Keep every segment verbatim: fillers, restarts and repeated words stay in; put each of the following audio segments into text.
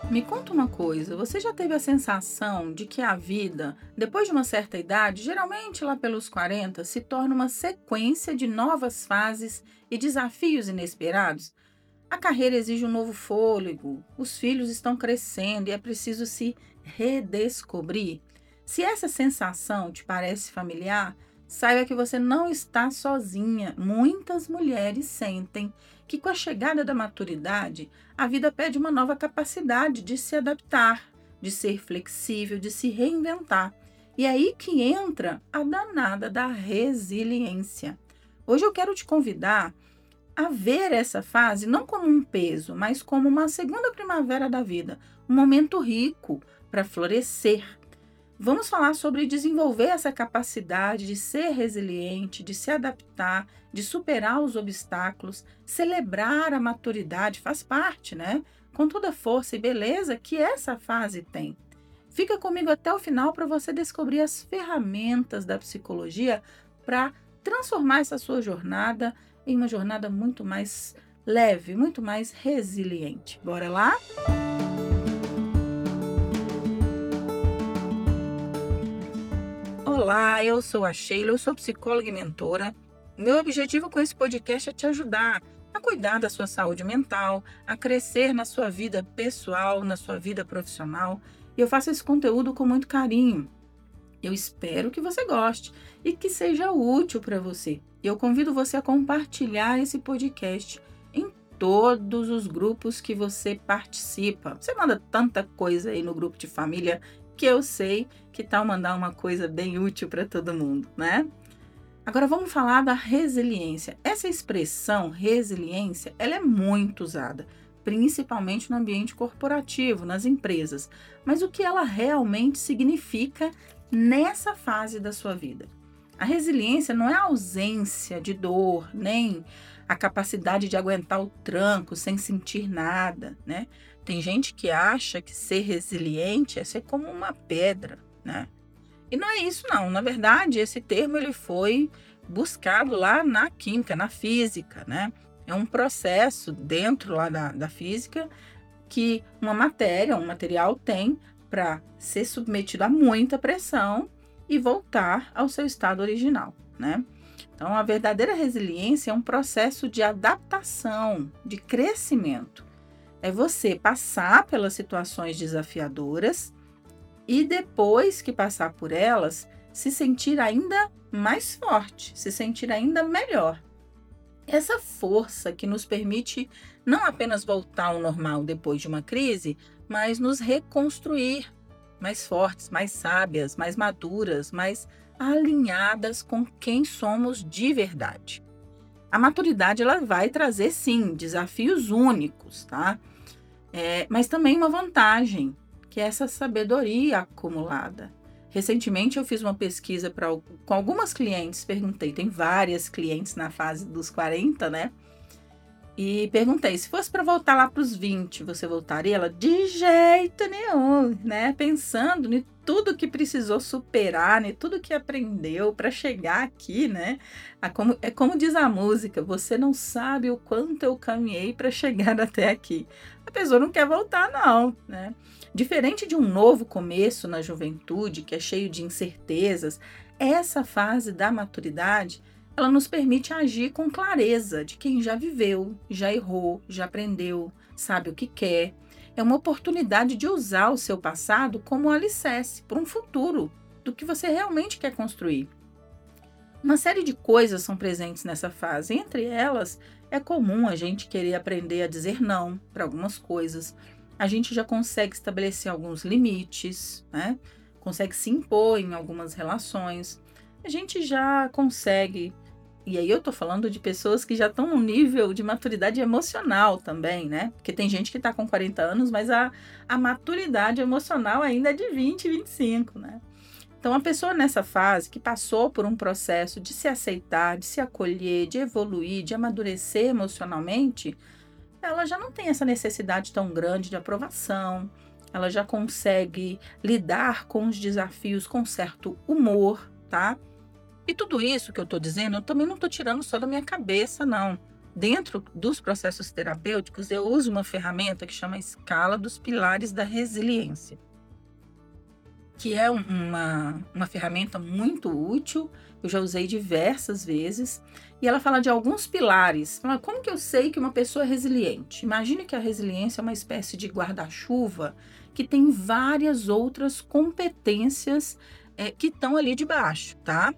Me conta uma coisa, você já teve a sensação de que a vida, depois de uma certa idade, geralmente lá pelos quarenta, se torna uma sequência de novas fases e desafios inesperados? A carreira exige um novo fôlego, os filhos estão crescendo e é preciso se redescobrir. Se essa sensação te parece familiar, saiba que você não está sozinha. Muitas mulheres sentem que, com a chegada da maturidade, a vida pede uma nova capacidade de se adaptar, de ser flexível, de se reinventar. E é aí que entra a danada da resiliência. Hoje eu quero te convidar a ver essa fase não como um peso, mas como uma segunda primavera da vida, um momento rico para florescer. Vamos falar sobre desenvolver essa capacidade de ser resiliente, de se adaptar, de superar os obstáculos, celebrar a maturidade, faz parte, né? Com toda a força e beleza que essa fase tem. Fica comigo até o final para você descobrir as ferramentas da psicologia para transformar essa sua jornada em uma jornada muito mais leve, muito mais resiliente. Bora lá? Olá, eu sou a Sheila, eu sou psicóloga e mentora. Meu objetivo com esse podcast é te ajudar a cuidar da sua saúde mental, a crescer na sua vida pessoal, na sua vida profissional. E eu faço esse conteúdo com muito carinho. Eu espero que você goste e que seja útil para você. Eu convido você a compartilhar esse podcast em todos os grupos que você participa. Você manda tanta coisa aí no grupo de família que eu sei que tal mandar uma coisa bem útil para todo mundo, né? Agora vamos falar da resiliência. Essa expressão resiliência, ela é muito usada, principalmente no ambiente corporativo, nas empresas. Mas o que ela realmente significa nessa fase da sua vida? A resiliência não é a ausência de dor, nem a capacidade de aguentar o tranco sem sentir nada, né? Tem gente que acha que ser resiliente é ser como uma pedra, né? E não é isso não. Na verdade, esse termo ele foi buscado lá na química, na física, né? É um processo dentro lá da, da física que uma matéria, um material tem para ser submetido a muita pressão e voltar ao seu estado original, né? Então, a verdadeira resiliência é um processo de adaptação, de crescimento. É você passar pelas situações desafiadoras e depois que passar por elas, se sentir ainda mais forte, se sentir ainda melhor. Essa força que nos permite não apenas voltar ao normal depois de uma crise, mas nos reconstruir mais fortes, mais sábias, mais maduras, mais alinhadas com quem somos de verdade. A maturidade ela vai trazer, sim, desafios únicos, tá? É, mas também uma vantagem, que é essa sabedoria acumulada. Recentemente eu fiz uma pesquisa pra, com algumas clientes, perguntei, tem várias clientes na fase dos quarenta, né? E perguntei, se fosse para voltar lá para os vinte, você voltaria? Ela, de jeito nenhum, né? Pensando em tudo que precisou superar, né? Tudo que aprendeu para chegar aqui, né? É como, é como diz a música, você não sabe o quanto eu caminhei para chegar até aqui. A pessoa não quer voltar, não, né? Diferente de um novo começo na juventude, que é cheio de incertezas, essa fase da maturidade ela nos permite agir com clareza de quem já viveu, já errou, já aprendeu, sabe o que quer. É uma oportunidade de usar o seu passado como alicerce para um futuro do que você realmente quer construir. Uma série de coisas são presentes nessa fase. Entre elas, é comum a gente querer aprender a dizer não para algumas coisas. A gente já consegue estabelecer alguns limites, né? Consegue se impor em algumas relações. A gente já consegue. E aí eu tô falando de pessoas que já estão num nível de maturidade emocional também, né? Porque tem gente que tá com quarenta anos, mas a, a maturidade emocional ainda é de vinte, vinte e cinco, né? Então, a pessoa nessa fase que passou por um processo de se aceitar, de se acolher, de evoluir, de amadurecer emocionalmente, ela já não tem essa necessidade tão grande de aprovação, ela já consegue lidar com os desafios com certo humor, tá? E tudo isso que eu estou dizendo, eu também não estou tirando só da minha cabeça, não. dentro dos processos terapêuticos, eu uso uma ferramenta que chama Escala dos Pilares da Resiliência, que é uma, uma ferramenta muito útil, eu já usei diversas vezes, e ela fala de alguns pilares. Fala, como que eu sei que uma pessoa é resiliente? Imagine que a resiliência é uma espécie de guarda-chuva que tem várias outras competências é, que estão ali debaixo, tá?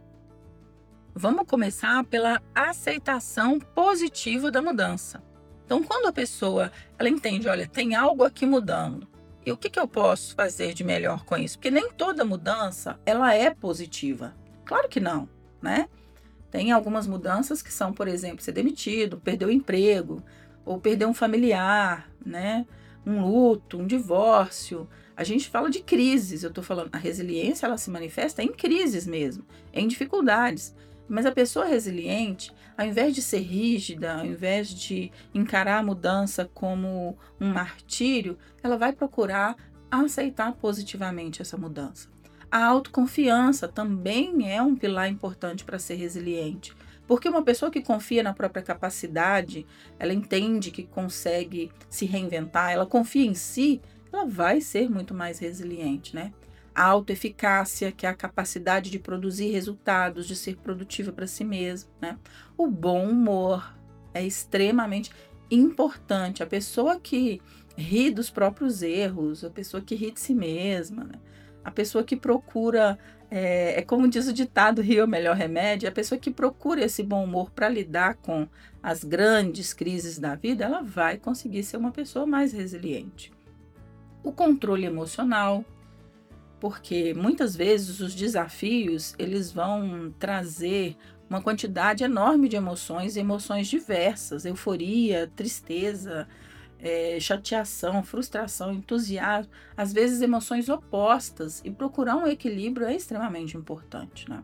Vamos começar pela aceitação positiva da mudança. Então, quando a pessoa ela entende, olha, tem algo aqui mudando, e o que, que eu posso fazer de melhor com isso? Porque nem toda mudança ela é positiva. Claro que não, né? Tem algumas mudanças que são, por exemplo, ser demitido, perder o emprego, ou perder um familiar, né? Um luto, um divórcio. A gente fala de crises, eu estou falando, a resiliência ela se manifesta em crises mesmo, em dificuldades. Mas a pessoa resiliente, ao invés de ser rígida, ao invés de encarar a mudança como um martírio, ela vai procurar aceitar positivamente essa mudança. A autoconfiança também é um pilar importante para ser resiliente, porque uma pessoa que confia na própria capacidade, ela entende que consegue se reinventar, ela confia em si, ela vai ser muito mais resiliente, né? A autoeficácia, que é a capacidade de produzir resultados, de ser produtiva para si mesmo, né? O bom humor é extremamente importante. A pessoa que ri dos próprios erros, a pessoa que ri de si mesma, né? A pessoa que procura, é, é como diz o ditado, rir é o melhor remédio, a pessoa que procura esse bom humor para lidar com as grandes crises da vida, ela vai conseguir ser uma pessoa mais resiliente. O controle emocional, porque muitas vezes os desafios eles vão trazer uma quantidade enorme de emoções, emoções diversas, euforia, tristeza, é, chateação, frustração, entusiasmo, às vezes emoções opostas, e procurar um equilíbrio é extremamente importante, né?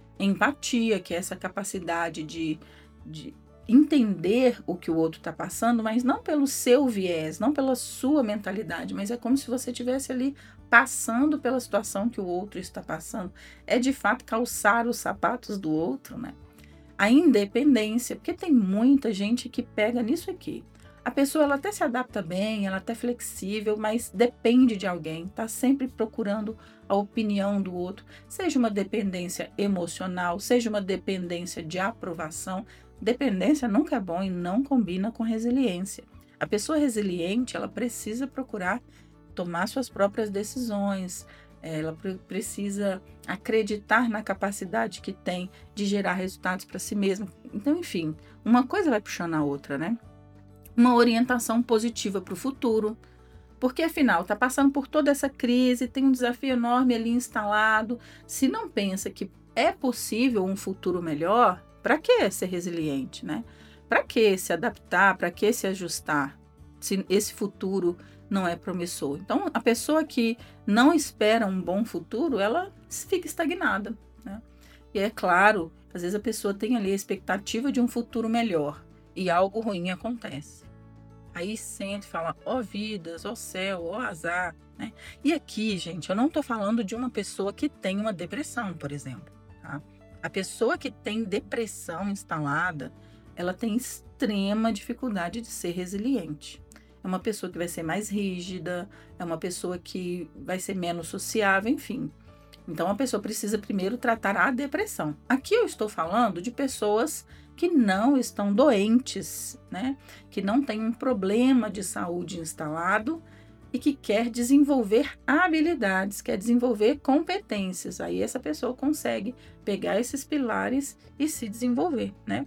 Empatia, que é essa capacidade de, de entender o que o outro está passando, mas não pelo seu viés, não pela sua mentalidade, mas é como se você estivesse ali passando pela situação que o outro está passando. É de fato calçar os sapatos do outro, né? A independência, porque tem muita gente que pega nisso aqui. A pessoa ela até se adapta bem, ela até é flexível, mas depende de alguém, está sempre procurando a opinião do outro, seja uma dependência emocional, seja uma dependência de aprovação. Dependência nunca é bom e não combina com resiliência. A pessoa resiliente, ela precisa procurar tomar suas próprias decisões, ela precisa acreditar na capacidade que tem de gerar resultados para si mesma. Então, enfim, uma coisa vai puxando a outra, né? Uma orientação positiva para o futuro, porque afinal está passando por toda essa crise, tem um desafio enorme ali instalado. Se não pensa que é possível um futuro melhor, para que ser resiliente, né? Para que se adaptar, para que se ajustar, se esse futuro não é promissor? Então, a pessoa que não espera um bom futuro, ela fica estagnada, né? E é claro, às vezes a pessoa tem ali a expectativa de um futuro melhor e algo ruim acontece. Aí sente e fala, ó vidas, ó céu, ó azar, né? E aqui, gente, eu não tô falando de uma pessoa que tem uma depressão, por exemplo, tá? A pessoa que tem depressão instalada, ela tem extrema dificuldade de ser resiliente. É uma pessoa que vai ser mais rígida, é uma pessoa que vai ser menos sociável, enfim. Então, a pessoa precisa primeiro tratar a depressão. Aqui eu estou falando de pessoas que não estão doentes, né? Que não têm um problema de saúde instalado e que quer desenvolver habilidades, quer desenvolver competências. Aí essa pessoa consegue pegar esses pilares e se desenvolver, né?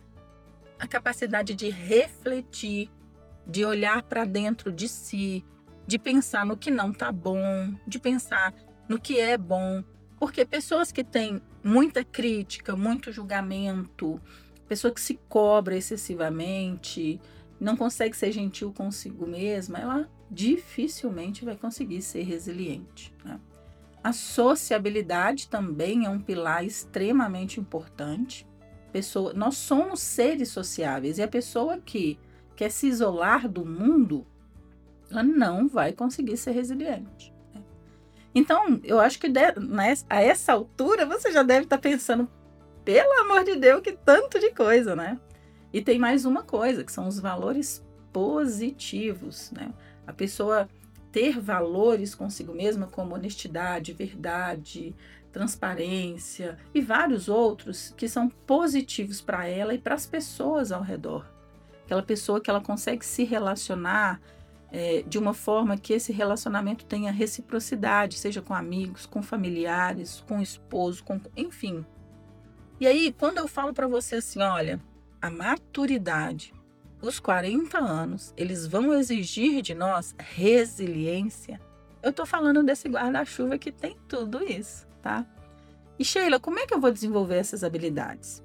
A capacidade de refletir, de olhar para dentro de si, de pensar no que não está bom, de pensar no que é bom. Porque pessoas que têm muita crítica, muito julgamento, pessoa que se cobra excessivamente, não consegue ser gentil consigo mesma, ela dificilmente vai conseguir ser resiliente, né? A sociabilidade também é um pilar extremamente importante. Pessoa, nós somos seres sociáveis e a pessoa que quer se isolar do mundo, ela não vai conseguir ser resiliente. Então, eu acho que de, a essa altura você já deve estar pensando, pelo amor de Deus, que tanto de coisa, né? E tem mais uma coisa, que são os valores positivos, né? A pessoa ter valores consigo mesma, como honestidade, verdade, transparência e vários outros que são positivos para ela e para as pessoas ao redor. Aquela pessoa que ela consegue se relacionar é, de uma forma que esse relacionamento tenha reciprocidade, seja com amigos, com familiares, com o esposo, com, enfim. E aí, quando eu falo para você assim, olha, a maturidade, os quarenta anos, eles vão exigir de nós resiliência. Eu estou falando desse guarda-chuva que tem tudo isso, tá? E Sheila, como é que eu vou desenvolver essas habilidades?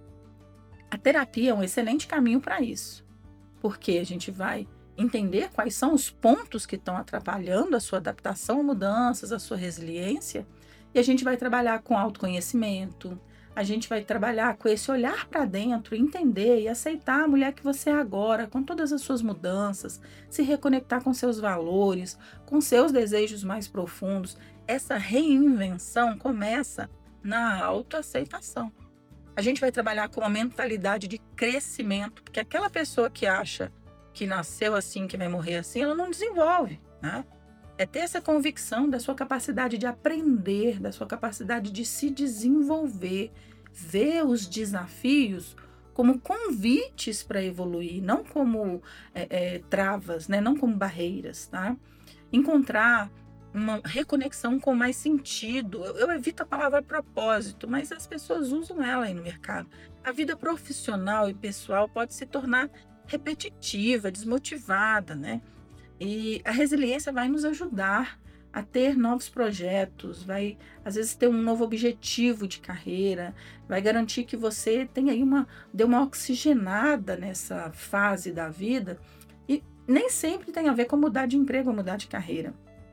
A terapia é um excelente caminho para isso, porque a gente vai entender quais são os pontos que estão atrapalhando a sua adaptação a mudanças, a sua resiliência, e a gente vai trabalhar com autoconhecimento, a gente vai trabalhar com esse olhar para dentro, entender e aceitar a mulher que você é agora, com todas as suas mudanças, se reconectar com seus valores, com seus desejos mais profundos. Essa reinvenção começa na autoaceitação. A gente vai trabalhar com uma mentalidade de crescimento, porque aquela pessoa que acha que nasceu assim, que vai morrer assim, ela não desenvolve, né? É ter essa convicção da sua capacidade de aprender, da sua capacidade de se desenvolver, ver os desafios como convites para evoluir, não como é, é, travas, né? Não como barreiras, tá? Encontrar uma reconexão com mais sentido. Eu, eu evito a palavra propósito, mas as pessoas usam ela aí no mercado. A vida profissional e pessoal pode se tornar repetitiva, desmotivada, né? E a resiliência vai nos ajudar a ter novos projetos, vai às vezes ter um novo objetivo de carreira, vai garantir que você tenha aí uma, dê uma oxigenada nessa fase da vida, e nem sempre tem a ver com mudar de emprego ou mudar de carreira.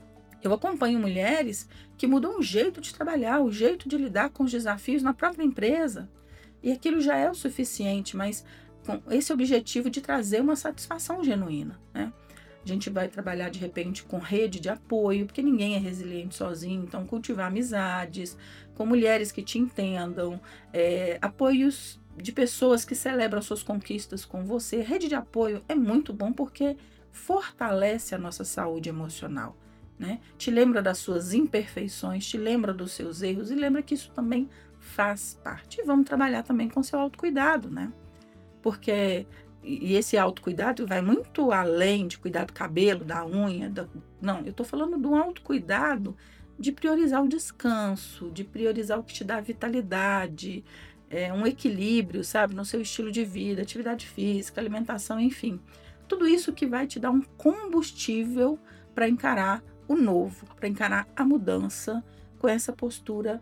Eu acompanho mulheres que mudam o jeito de trabalhar, o jeito de lidar com os desafios na própria empresa, e aquilo já é o suficiente, mas com esse objetivo de trazer uma satisfação genuína, né? A gente vai trabalhar, de repente, com rede de apoio, porque ninguém é resiliente sozinho. Então, cultivar amizades, com mulheres que te entendam, é, apoios de pessoas que celebram suas conquistas com você. Rede de apoio é muito bom porque fortalece a nossa saúde emocional, né? Te lembra das suas imperfeições, te lembra dos seus erros e lembra que isso também faz parte. E vamos trabalhar também com seu autocuidado, né? Porque... E esse autocuidado vai muito além de cuidar do cabelo, da unha. Da... Não, eu estou falando do autocuidado de priorizar o descanso, de priorizar o que te dá vitalidade, é, um equilíbrio, sabe, no seu estilo de vida, atividade física, alimentação, enfim. Tudo isso que vai te dar um combustível para encarar o novo, para encarar a mudança com essa postura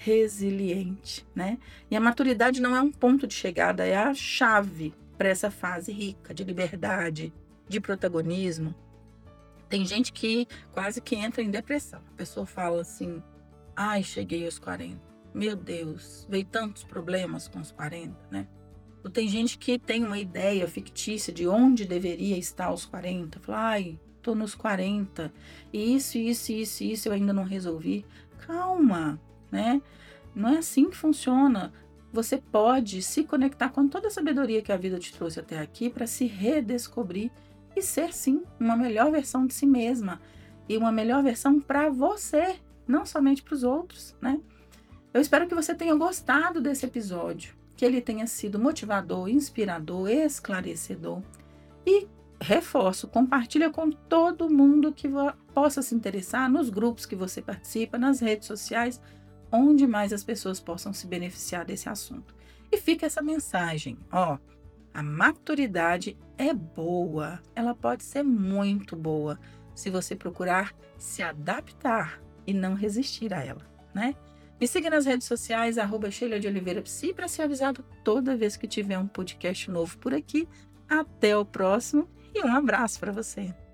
resiliente, né? E a maturidade não é um ponto de chegada, é a chave para essa fase rica de liberdade, de protagonismo. Tem gente que quase que entra em depressão. A pessoa fala assim, ai, cheguei aos quarenta. Meu Deus, veio tantos problemas com os quarenta, né? Ou tem gente que tem uma ideia fictícia de onde deveria estar aos quarenta. Fala, ai, tô nos quarenta. E isso, isso, isso, isso eu ainda não resolvi. Calma, né? Não é assim que funciona. Você pode se conectar com toda a sabedoria que a vida te trouxe até aqui para se redescobrir e ser, sim, uma melhor versão de si mesma e uma melhor versão para você, não somente para os outros, né? Eu espero que você tenha gostado desse episódio, que ele tenha sido motivador, inspirador, esclarecedor. E reforço, compartilha com todo mundo que possa se interessar nos grupos que você participa, nas redes sociais, onde mais as pessoas possam se beneficiar desse assunto. E fica essa mensagem, ó, a maturidade é boa, ela pode ser muito boa, se você procurar se adaptar e não resistir a ela, né? Me siga nas redes sociais, arroba Sheila de Oliveira Psi, para ser avisado toda vez que tiver um podcast novo por aqui. Até o próximo e um abraço para você.